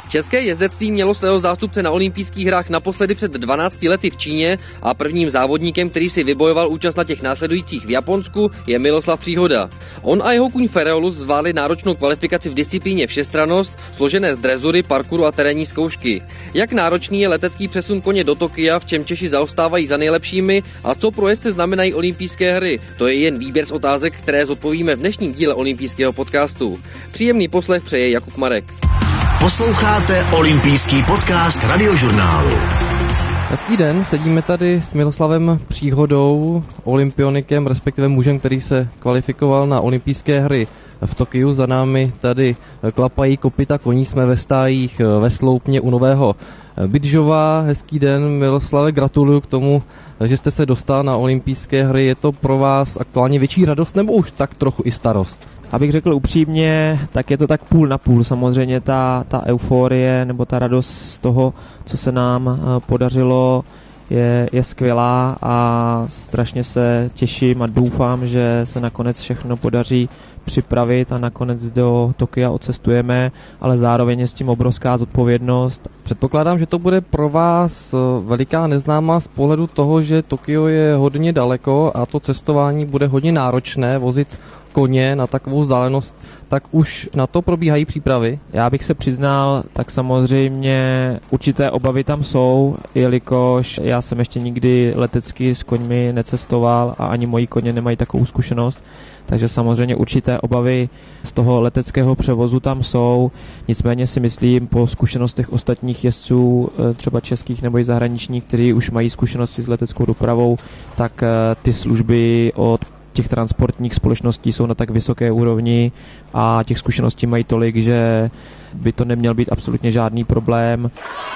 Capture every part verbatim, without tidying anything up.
České jezdectví mělo svého zástupce na olympijských hrách naposledy před dvanácti lety v Číně a prvním závodníkem, který si vybojoval účast na těch následujících v Japonsku, je Miloslav Příhoda. On a jeho kůň Fereolus zvládli náročnou kvalifikaci v disciplíně všestrannost, složené z drezury, parkouru a terénní zkoušky. Jak náročný je letecký přesun koně do Tokia, v čem Češi zaostávají za nejlepšími a co pro jezdce znamenají olympijské hry? To je jen výběr z otázek, které zodpovíme v dnešním díle olympijského podcastu. Příjemný poslech přeje Jakub Marek. Posloucháte olympijský podcast Radiožurnálu. Hezký den, sedíme tady s Miloslavem Příhodou, olympionikem, respektive mužem, který se kvalifikoval na olympijské hry v Tokiu. Za námi tady klapají kopyta koní, jsme ve stájích ve Sloupně u Nového Bydžova. Hezký den, Miloslave, gratuluju k tomu, že jste se dostal na olympijské hry. Je to pro vás aktuálně větší radost nebo už tak trochu i starost? Abych řekl upřímně, tak je to tak půl na půl. Samozřejmě ta, ta euforie nebo ta radost z toho, co se nám podařilo, je, je skvělá a strašně se těším a doufám, že se nakonec všechno podaří připravit a nakonec do Tokia odcestujeme, ale zároveň je s tím obrovská zodpovědnost. Předpokládám, že to bude pro vás veliká neznámá z pohledu toho, že Tokio je hodně daleko a to cestování bude hodně náročné, vozit koně na takovou vzdálenost, tak už na to probíhají přípravy? Já bych se přiznal, tak samozřejmě určité obavy tam jsou, jelikož já jsem ještě nikdy letecky s koňmi necestoval a ani moji koně nemají takovou zkušenost, takže samozřejmě určité obavy z toho leteckého převozu tam jsou, nicméně si myslím po zkušenostech ostatních jezdců, třeba českých nebo i zahraničních, kteří už mají zkušenosti s leteckou dopravou, tak ty služby od těch transportních společností jsou na tak vysoké úrovni a těch zkušeností mají tolik, že by to neměl být absolutně žádný problém.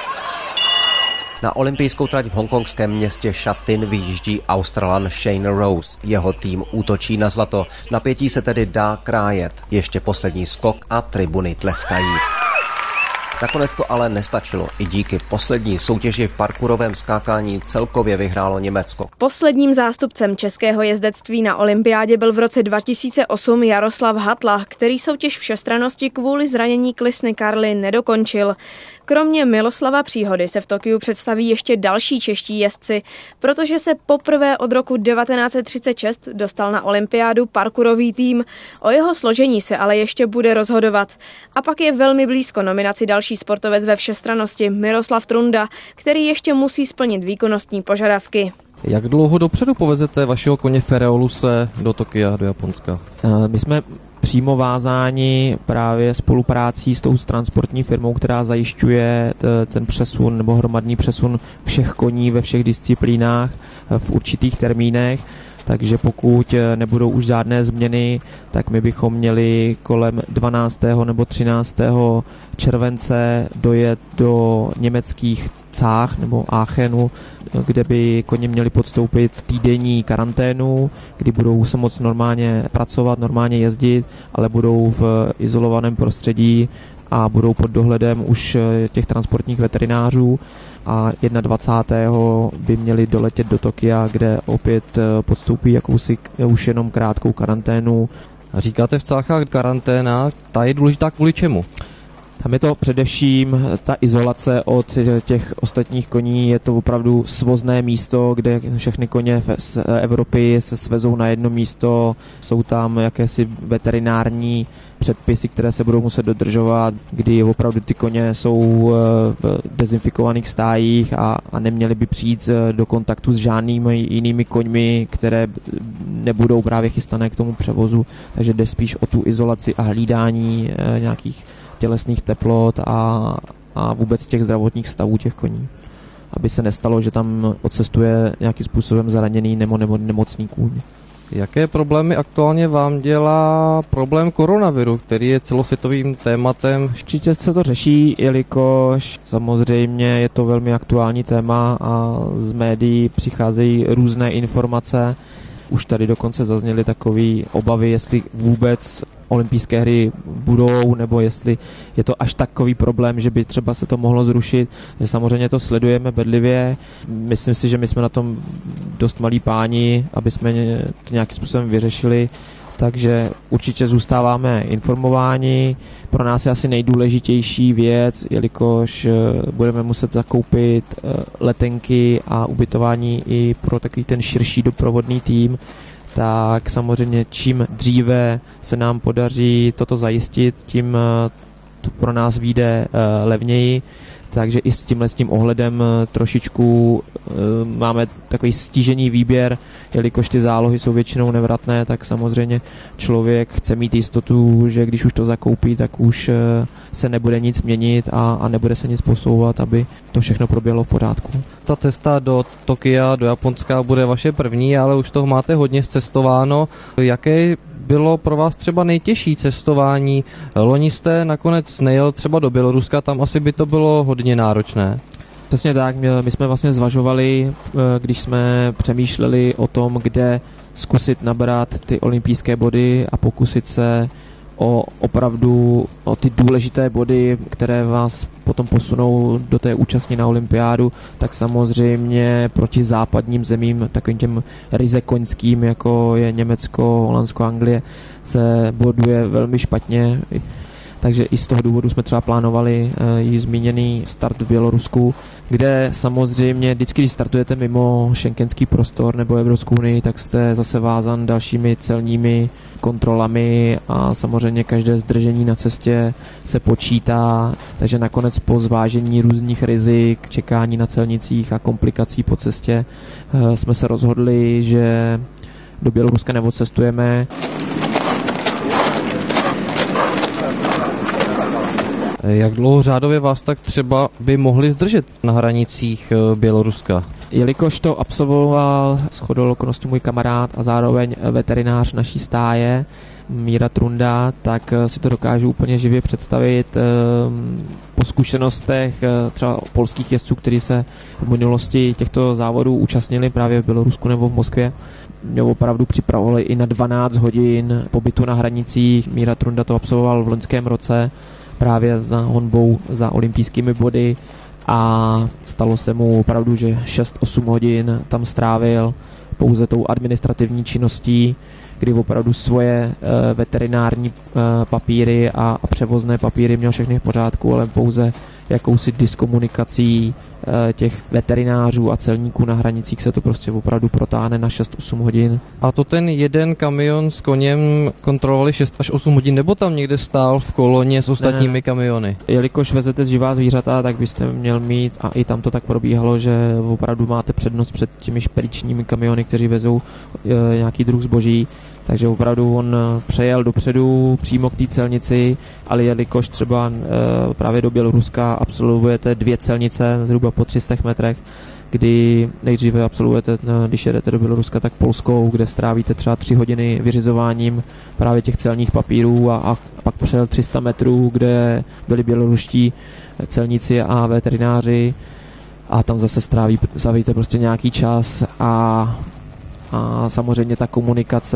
Na olympijskou trať v hongkongském městě Sha-Tin vyjíždí Australan Shane Rose. Jeho tým útočí na zlato. Napětí se tedy dá krájet. Ještě poslední skok a tribuny tleskají. Nakonec to ale nestačilo. I díky poslední soutěži v parkourovém skákání celkově vyhrálo Německo. Posledním zástupcem českého jezdectví na olympiádě byl v roce dva tisíce osm Jaroslav Hatla, který soutěž všestrannosti kvůli zranění klisny Karly nedokončil. Kromě Miloslava Příhody se v Tokiu představí ještě další čeští jezdci, protože se poprvé od roku devatenáct set třicet šest dostal na olympiádu parkourový tým. O jeho složení se ale ještě bude rozhodovat. A pak je velmi blízko nominaci další sportovec ve všestrannosti Miroslav Trunda, který ještě musí splnit výkonnostní požadavky. Jak dlouho dopředu povezete vašeho koně Fereoluse do Tokia, do Japonska? My jsme přímo vázáni právě spoluprácí s tou transportní firmou, která zajišťuje ten přesun nebo hromadný přesun všech koní ve všech disciplínách v určitých termínech. Takže pokud nebudou už žádné změny, tak my bychom měli kolem dvanáctého nebo třináctého července dojet do německých Cách nebo Aachenu, kde by koně měli podstoupit týdenní karanténu, kdy budou se moc normálně pracovat, normálně jezdit, ale budou v izolovaném prostředí a budou pod dohledem už těch transportních veterinářů. A dvacátého prvního by měli doletět do Tokia, kde opět podstoupí jakousi už jenom krátkou karanténu. A říkáte v Cáchách karanténa, ta je důležitá kvůli čemu? Tam je to především ta izolace od těch ostatních koní, je to opravdu svozné místo, kde všechny koně z Evropy se svezou na jedno místo, jsou tam jakési veterinární předpisy, které se budou muset dodržovat, kdy opravdu ty koně jsou v dezinfikovaných stájích a, a neměly by přijít do kontaktu s žádnými jinými koňmi, které nebudou právě chystané k tomu převozu, takže jde spíš o tu izolaci a hlídání nějakých tělesných teplot a, a vůbec těch zdravotních stavů těch koní. Aby se nestalo, že tam odcestuje nějakým způsobem zraněný nebo, nebo nemocný kůň. Jaké problémy aktuálně vám dělá problém koronaviru, který je celosvětovým tématem? Určitě se to řeší, jelikož samozřejmě je to velmi aktuální téma a z médií přicházejí různé informace. Už tady dokonce zazněly takové obavy, jestli vůbec olympijské hry budou, nebo jestli je to až takový problém, že by třeba se to mohlo zrušit. Samozřejmě to sledujeme bedlivě. Myslím si, že my jsme na tom dost malí páni, aby jsme to nějakým způsobem vyřešili. takže určitě zůstáváme informováni. Pro nás je asi nejdůležitější věc, jelikož budeme muset zakoupit letenky a ubytování i pro takový ten širší doprovodný tým, tak samozřejmě čím dříve se nám podaří toto zajistit, tím to pro nás vyjde levněji. Takže i s tímhle s tím ohledem trošičku e, máme takový stížený výběr, jelikož ty zálohy jsou většinou nevratné, tak samozřejmě člověk chce mít jistotu, že když už to zakoupí, tak už e, se nebude nic měnit a, a nebude se nic posouvat, aby to všechno proběhlo v pořádku. Ta cesta do Tokia, do Japonska bude vaše první, ale už toho máte hodně zcestováno. Jaké bylo pro vás třeba nejtěžší cestování? Loni jste nakonec nejel třeba do Běloruska, tam asi by to bylo hodně náročné. Přesně tak, my jsme vlastně zvažovali, když jsme přemýšleli o tom, kde zkusit nabrat ty olympijské body a pokusit se o opravdu o ty důležité body, které vás potom posunou do té účasti na olympiádu, tak samozřejmě proti západním zemím, takovým těm ryze koňským, jako je Německo, Holandsko, Anglie, se boduje velmi špatně. Takže i z toho důvodu jsme třeba plánovali e, již zmíněný start v Bělorusku, kde samozřejmě vždycky, když startujete mimo schengenský prostor nebo Evropskou unii, tak jste zase vázan dalšími celními kontrolami a samozřejmě každé zdržení na cestě se počítá, takže nakonec po zvážení různých rizik, čekání na celnicích a komplikací po cestě e, jsme se rozhodli, že do Běloruska neodcestujeme. Jak dlouho řádově vás tak třeba by mohli zdržet na hranicích Běloruska? Jelikož to absolvoval shodou okolností můj kamarád a zároveň veterinář naší stáje, Míra Trunda, tak si to dokážu úplně živě představit po zkušenostech třeba polských jezdců, kteří se v minulosti těchto závodů účastnili právě v Bělorusku nebo v Moskvě. Mě opravdu připravovali i na dvanáct hodin pobytu na hranicích. Míra Trunda to absolvoval v loňském roce právě za honbou za olympijskými body a stalo se mu opravdu, že šest osm hodin tam strávil pouze tou administrativní činností, kdy opravdu svoje e, veterinární e, papíry a, a převozné papíry měl všechny v pořádku, ale pouze jakousi diskomunikací e, těch veterinářů a celníků na hranicích se to prostě opravdu protáhne na šest osm hodin. A to ten jeden kamion s koněm kontrolovali šest až osm hodin, nebo tam někde stál v koloně s ostatními ne, kamiony? Jelikož vezete živá zvířata, tak byste měl mít, a i tam to tak probíhalo, že opravdu máte přednost před těmi špedičními kamiony, kteří vezou e, nějaký druh zboží. Takže opravdu on přejel dopředu přímo k té celnici, ale jelikož třeba e, právě do Běloruska absolvujete dvě celnice zhruba po tři sta metrech, kdy nejdříve absolvujete, když jedete do Běloruska, tak polskou, kde strávíte třeba tři hodiny vyřizováním právě těch celních papírů a, a pak přejel tři sta metrů, kde byli běloruští celníci a veterináři a tam zase stráví, strávíte prostě nějaký čas a A samozřejmě ta komunikace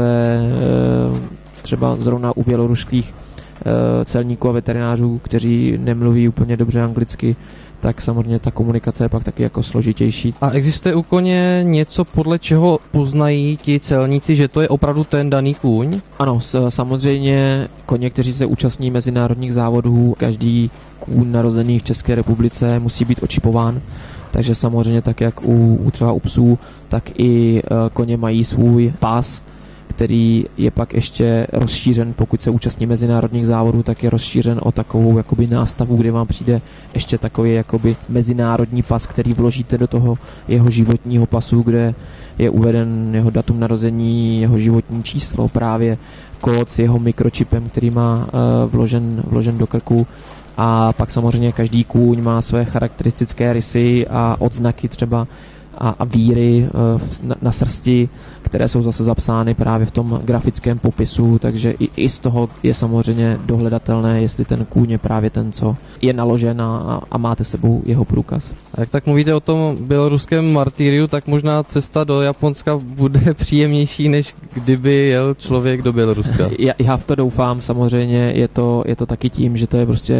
třeba zrovna u běloruských celníků a veterinářů, kteří nemluví úplně dobře anglicky, tak samozřejmě ta komunikace je pak taky jako složitější. A existuje u koně něco, podle čeho poznají ti celníci, že to je opravdu ten daný kůň? Ano, samozřejmě koně, kteří se účastní mezinárodních závodů, každý kůň narozený v České republice musí být očipován. Takže samozřejmě tak, jak u, u třeba u psů, tak i e, koně mají svůj pas, který je pak ještě rozšířen, pokud se účastní mezinárodních závodů, tak je rozšířen o takovou jakoby nástavu, kde vám přijde ještě takový jakoby mezinárodní pas, který vložíte do toho jeho životního pasu, kde je uveden jeho datum narození, jeho životní číslo, právě kód s jeho mikročipem, který má e, vložen, vložen do krku. A pak samozřejmě každý kůň má své charakteristické rysy a odznaky třeba a, a víry e, na, na srsti, které jsou zase zapsány právě v tom grafickém popisu, takže i, i z toho je samozřejmě dohledatelné, jestli ten kůň je právě ten, co je naložen a, a máte sebou jeho průkaz. A jak tak mluvíte o tom běloruském martýriu, tak možná cesta do Japonska bude příjemnější, než kdyby jel člověk do Běloruska. Já, já v to doufám, samozřejmě je to, je to taky tím, že to je prostě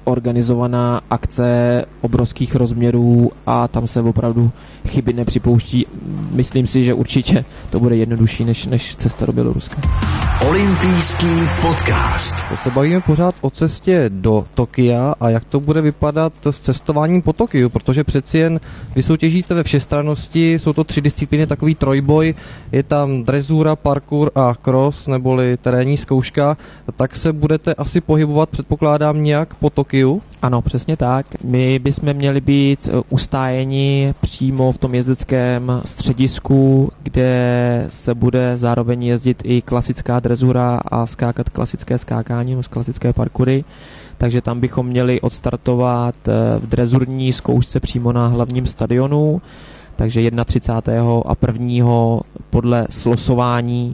organizovaná akce obrovských rozměrů a tam se opravdu chyby nepřipouští. Myslím si, že určitě to bude jednodušší než, než cesta do Běloruska. Olympijský podcast. To se bavíme pořád o cestě do Tokia a jak to bude vypadat s cestováním po Tokiu, protože přeci jen vy soutěžíte ve všestrannosti, jsou to tři disciplíny, takový trojboj, je tam dresura, parkour a cross, neboli terénní zkouška, tak se budete asi pohybovat, předpokládám, nějak po Tokiu? Ano, přesně tak. My bychom měli být ustájeni přímo v tom jezdeckém středisku, kde se bude zároveň jezdit i klasická dresura a skákat klasické skákání, klasické parkoury. Takže tam bychom měli odstartovat v drezurní zkoušce přímo na hlavním stadionu, takže třicátého prvního a prvního podle slosování.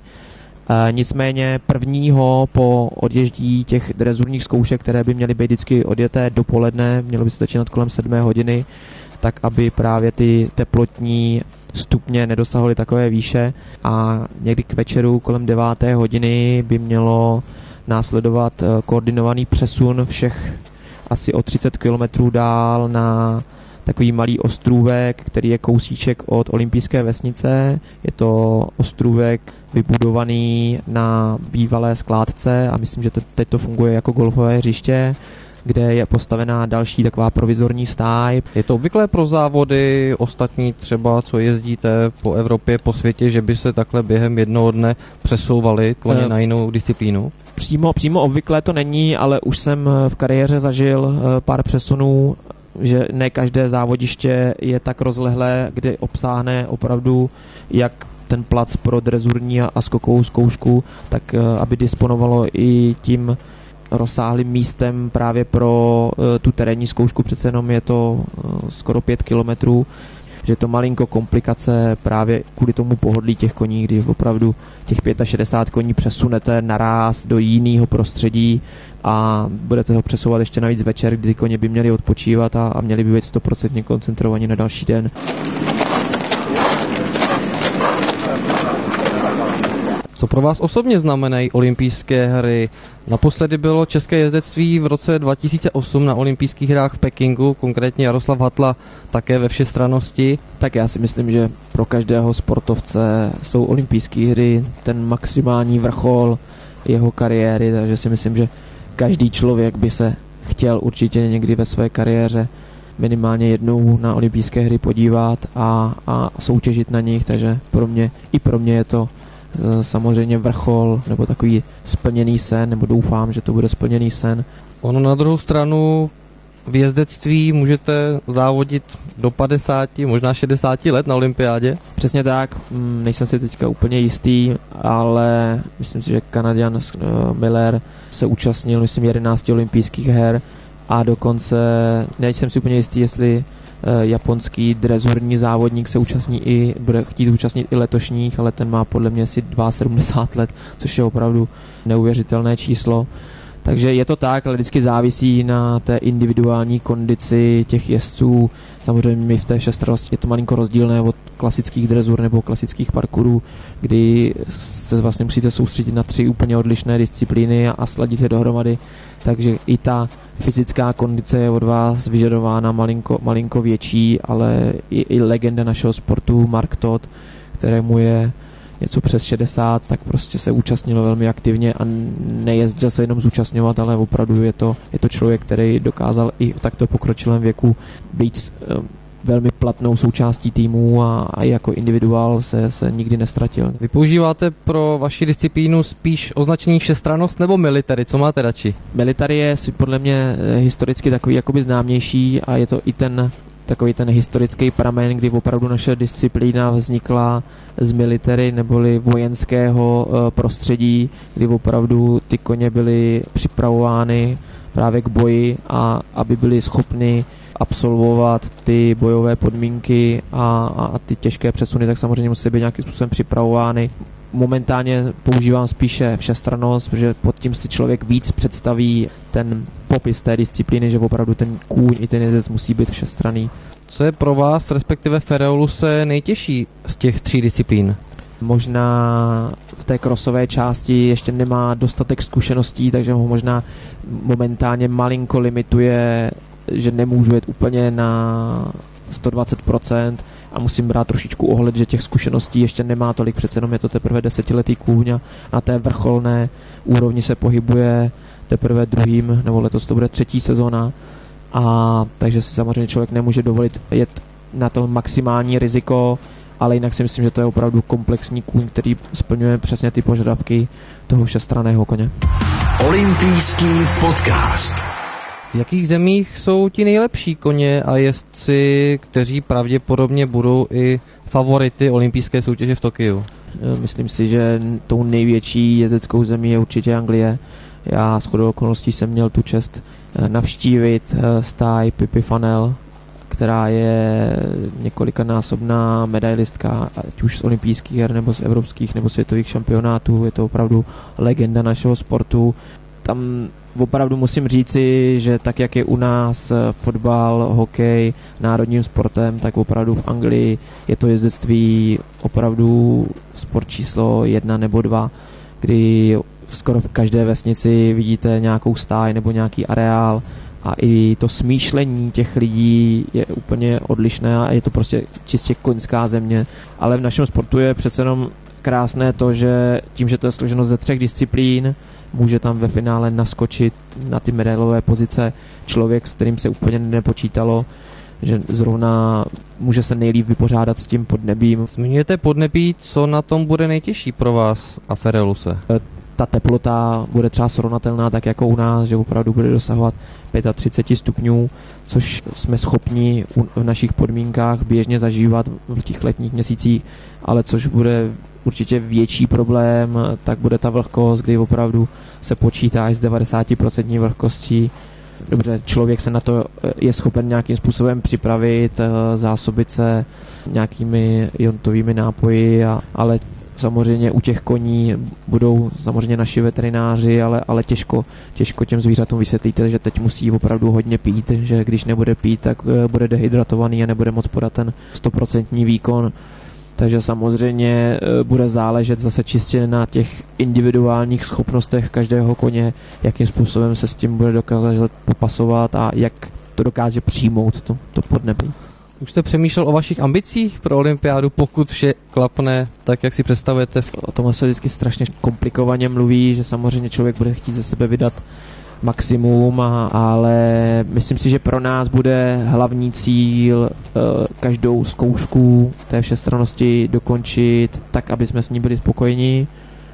E, nicméně prvního po odježdí těch drezurních zkoušek, které by měly být vždycky odjeté dopoledne, mělo by se začínat kolem sedmé hodiny, tak aby právě ty teplotní stupně nedosahovaly takové výše a někdy k večeru kolem deváté hodiny by mělo následovat koordinovaný přesun všech asi o třicet kilometrů dál na takový malý ostrůvek, který je kousíček od olympijské vesnice. Je to ostrůvek vybudovaný na bývalé skládce a myslím, že teď to funguje jako golfové hřiště, kde je postavená další taková provizorní stáj. Je to obvyklé pro závody ostatní třeba, co jezdíte po Evropě, po světě, že by se takhle během jednoho dne přesouvali koně uh, na jinou disciplínu? Přímo, přímo obvyklé to není, ale už jsem v kariéře zažil pár přesunů, že ne každé závodiště je tak rozlehlé, kde obsáhne opravdu jak ten plac pro drezurní a skokovou zkoušku, tak aby disponovalo i tím rozsáhlým místem právě pro uh, tu terénní zkoušku, přece jenom je to uh, skoro pět kilometrů, že je to malinko komplikace právě kvůli tomu pohodlí těch koní, kdy opravdu těch šedesát pět koní přesunete naráz do jiného prostředí a budete ho přesouvat ještě navíc večer, kdy koně by měli odpočívat a, a měli by být sto procent koncentrovaní na další den. Co pro vás osobně znamenají olympijské hry? Naposledy bylo české jezdectví v roce dva tisíce osm na olympijských hrách v Pekingu, konkrétně Jaroslav Hatla také ve všestrannosti. Tak já si myslím, že pro každého sportovce jsou olympijské hry ten maximální vrchol jeho kariéry, takže si myslím, že každý člověk by se chtěl určitě někdy ve své kariéře minimálně jednou na olympijské hry podívat a, a soutěžit na nich, takže pro mě, i pro mě je to samozřejmě vrchol nebo takový splněný sen, nebo doufám, že to bude splněný sen. Ono na druhou stranu v jezdectví můžete závodit do padesáti, možná šedesáti let na olympiádě. Přesně tak, nejsem si teďka úplně jistý, ale myslím si, že Kanaďan Miller se účastnil, myslím, jedenácti olympijských her a dokonce nejsem si úplně jistý, jestli japonský drezurní závodník se účastní i, bude chtít účastnit i letošních, ale ten má podle mě asi sedmdesát dva let, což je opravdu neuvěřitelné číslo. Takže je to tak, ale vždycky závisí na té individuální kondici těch jezdců. Samozřejmě my v té všestrannosti je to malinko rozdílné od klasických drezur nebo klasických parkourů, kdy se vlastně musíte soustředit na tři úplně odlišné disciplíny a, a sladit je dohromady. Takže i ta fyzická kondice je od vás vyžadována malinko, malinko větší, ale i, i legenda našeho sportu Mark Todd, kterému je něco přes šedesát, tak prostě se účastnilo velmi aktivně a nejezdil se jenom zúčastňovat, ale opravdu je to, je to člověk, který dokázal i v takto pokročilém věku být uh, velmi platnou součástí týmu a, a jako individuál se, se nikdy nestratil. Vy používáte pro vaši disciplínu spíš označení všestrannost nebo military? Co máte radši? Military je si podle mě historicky takový jakoby známější a je to i ten takový ten historický pramen, kdy opravdu naše disciplína vznikla z military neboli vojenského prostředí, kdy opravdu ty koně byly připravovány právě k boji a aby byli schopni absolvovat ty bojové podmínky a, a ty těžké přesuny, tak samozřejmě musí být nějakým způsobem připravovány. Momentálně používám spíše všestrannost, protože pod tím si člověk víc představí ten popis té disciplíny, že opravdu ten kůň i ten jezdec musí být všestranný. Co je pro vás, respektive Ferreoluse, nejtěžší z těch tří disciplín? Možná v té krosové části ještě nemá dostatek zkušeností, takže ho možná momentálně malinko limituje, že nemůžu jet úplně na sto dvacet procent a musím brát trošičku ohled, že těch zkušeností ještě nemá tolik, přece jenom je to teprve desetiletý kůň a na té vrcholné úrovni se pohybuje teprve druhým, nebo letos to bude třetí sezóna, a takže si samozřejmě člověk nemůže dovolit jet na to maximální riziko, ale jinak si myslím, že to je opravdu komplexní kůň, který splňuje přesně ty požadavky toho všestranného koně. Olympijský podcast. V jakých zemích jsou ti nejlepší koně a jezdci, kteří pravděpodobně budou i favority olympijské soutěže v Tokiu? Myslím si, že tou největší jezdeckou zemí je určitě Anglie. Já shodou okolností jsem měl tu čest navštívit stáj Pippi Pannell, která je několikanásobná medailistka, ať už z olympijských her, nebo z evropských, nebo světových šampionátů. Je to opravdu legenda našeho sportu. Tam opravdu musím říci, že tak, jak je u nás fotbal, hokej národním sportem, tak opravdu v Anglii je to jezdectví opravdu sport číslo jedna nebo dva, kdy skoro v každé vesnici vidíte nějakou stáj nebo nějaký areál a i to smýšlení těch lidí je úplně odlišné a je to prostě čistě koňská země. Ale v našem sportu je přece jenom krásné to, že tím, že to je složeno ze třech disciplín, může tam ve finále naskočit na ty medailové pozice člověk, s kterým se úplně nepočítalo, že zrovna může se nejlíp vypořádat s tím podnebím. Zmiňujete podnebí, co na tom bude nejtěžší pro vás a Fereluse? Ta teplota bude třeba srovnatelná tak jako u nás, že opravdu bude dosahovat třicet pět stupňů, což jsme schopni v našich podmínkách běžně zažívat v těch letních měsících, ale což bude určitě větší problém, tak bude ta vlhkost, kdy opravdu se počítá až s devadesát procent vlhkostí. Dobře, člověk se na to je schopen nějakým způsobem připravit, zásobit se nějakými iontovými nápoji, a, ale samozřejmě u těch koní budou samozřejmě naši veterináři, ale, ale těžko, těžko těm zvířatům vysvětlíte, že teď musí opravdu hodně pít, že když nebude pít, tak bude dehydratovaný a nebude moc podat ten sto procent výkon. Takže samozřejmě bude záležet zase čistě na těch individuálních schopnostech každého koně, jakým způsobem se s tím bude dokázat popasovat a jak to dokáže přijmout to, to podnebí. Už jste přemýšlel o vašich ambicích pro olympiádu, pokud vše klapne tak, jak si představujete? O tom se vždycky strašně komplikovaně mluví, že samozřejmě člověk bude chtít ze sebe vydat maximum, a, ale myslím si, že pro nás bude hlavní cíl e, každou zkoušku té všestrannosti dokončit tak, aby jsme s ní byli spokojení,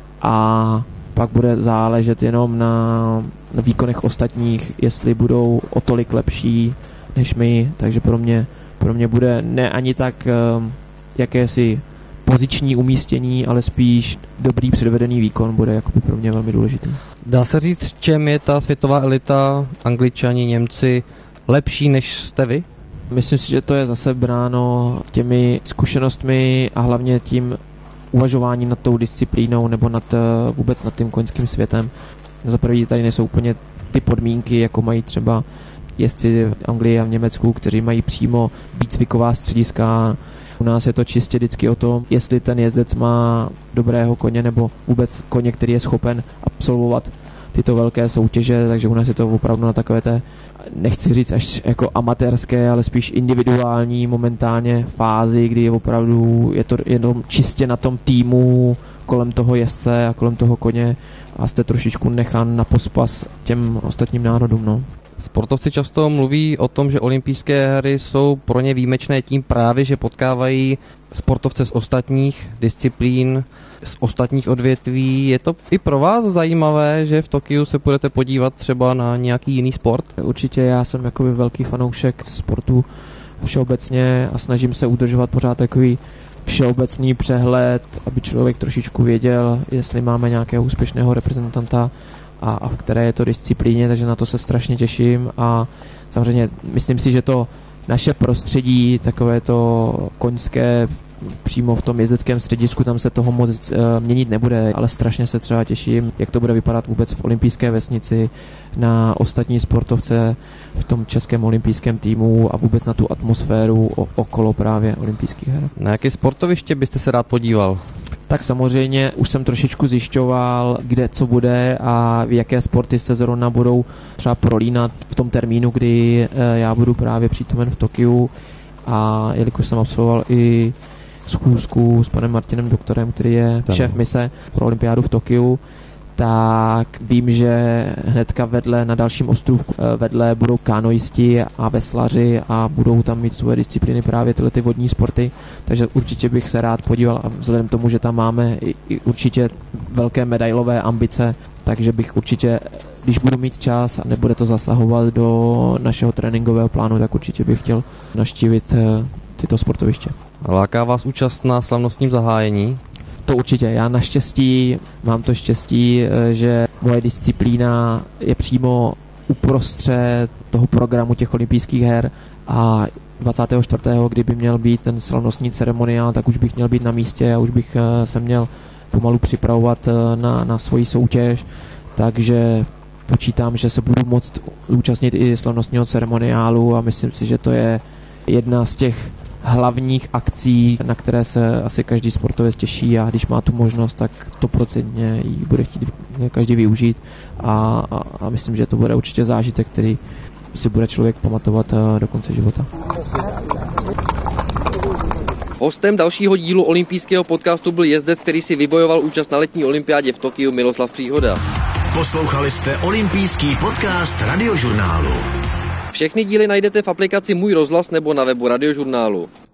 a pak bude záležet jenom na, na výkonech ostatních, jestli budou o tolik lepší než my, takže pro mě Pro mě bude ne ani tak um, jakési poziční umístění, ale spíš dobrý předvedený výkon bude jakoby pro mě velmi důležitý. Dá se říct, čem je ta světová elita, Angličani, Němci, lepší než jste vy? Myslím si, že to je zase bráno těmi zkušenostmi a hlavně tím uvažováním nad tou disciplínou nebo nad, vůbec nad tím koňským světem. Za první tady nejsou úplně ty podmínky, jako mají třeba jezdci v Anglii a v Německu, kteří mají přímo výcviková střediska. U nás je to čistě vždycky o tom, jestli ten jezdec má dobrého koně nebo vůbec koně, který je schopen absolvovat tyto velké soutěže, takže u nás je to opravdu na takové té, nechci říct až jako amatérské, ale spíš individuální momentálně fázi, kdy je opravdu je to jenom čistě na tom týmu kolem toho jezdce a kolem toho koně a jste trošičku nechán na pospas těm ostatním národům. No. Sportovci často mluví o tom, že olympijské hry jsou pro ně výjimečné tím právě, že potkávají sportovce z ostatních disciplín, z ostatních odvětví. Je to i pro vás zajímavé, že v Tokiu se budete podívat třeba na nějaký jiný sport? Určitě, já jsem jakoby velký fanoušek sportu všeobecně a snažím se udržovat pořád takový všeobecný přehled, aby člověk trošičku věděl, jestli máme nějakého úspěšného reprezentanta a, a v které je to disciplíně, takže na to se strašně těším a samozřejmě myslím si, že to naše prostředí, takové to koňské přímo v tom jezdeckém středisku, tam se toho moc uh, měnit nebude, ale strašně se třeba těším, jak to bude vypadat vůbec v olympijské vesnici, na ostatní sportovce v tom českém olympijském týmu a vůbec na tu atmosféru o, okolo právě olympijských her. Na jaké sportoviště byste se rád podíval? tak samozřejmě už jsem trošičku zjišťoval, kde co bude a jaké sporty se zrovna budou třeba prolínat v tom termínu, kdy já budu právě přítomen v Tokiu. A jelikož jsem absolvoval i schůzku s panem Martinem Doktorem, který je šéf mise pro olympiádu v Tokiu, tak vím, že hnedka vedle na dalším ostrůvku vedle budou kanoisti a veslaři a budou tam mít svoje disciplíny právě tyhle ty vodní sporty, takže určitě bych se rád podíval a vzhledem k tomu, že tam máme i, i určitě velké medailové ambice, takže bych určitě, když budu mít čas a nebude to zasahovat do našeho tréninkového plánu, tak určitě bych chtěl navštívit tyto sportoviště. Láká vás účast na slavnostním zahájení? To určitě. Já naštěstí mám to štěstí, že moje disciplína je přímo uprostřed toho programu těch olympijských her a dvacátého čtvrtého kdyby měl být ten slavnostní ceremoniál, tak už bych měl být na místě a už bych se měl pomalu připravovat na, na svoji soutěž, takže počítám, že se budu moct účastnit i slavnostního ceremoniálu a myslím si, že to je jedna z těch hlavních akcí, na které se asi každý sportovec těší a když má tu možnost, tak stoprocentně ji bude chtít každý využít a, a, a myslím, že to bude určitě zážitek, který si bude člověk pamatovat do konce života. Hostem dalšího dílu olympijského podcastu byl jezdec, který si vybojoval účast na letní olympiádě v Tokiu, Miloslav Příhoda. Poslouchali jste olympijský podcast Radiožurnálu. Všechny díly najdete v aplikaci Můj rozhlas nebo na webu Radiožurnálu.